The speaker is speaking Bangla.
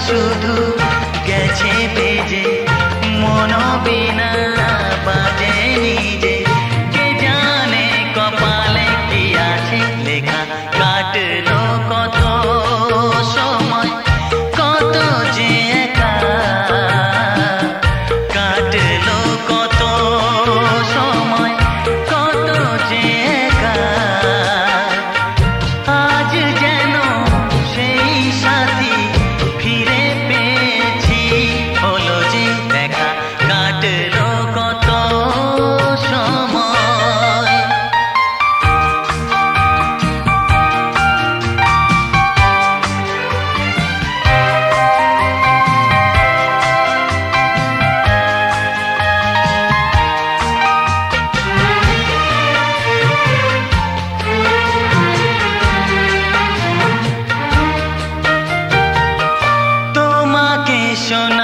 শুধু গেছে বেজে মন বিনা বাজে নিজে কে জানে কপালে কি আছে লেখা কাটলো কত সময় কত যে একা কাটলো কত সময় কত যে একা আজ যেন সেই সাথী ফিরে পেয়েছি হলো যে দেখা কাটলো কত সময় তোমাকে শোন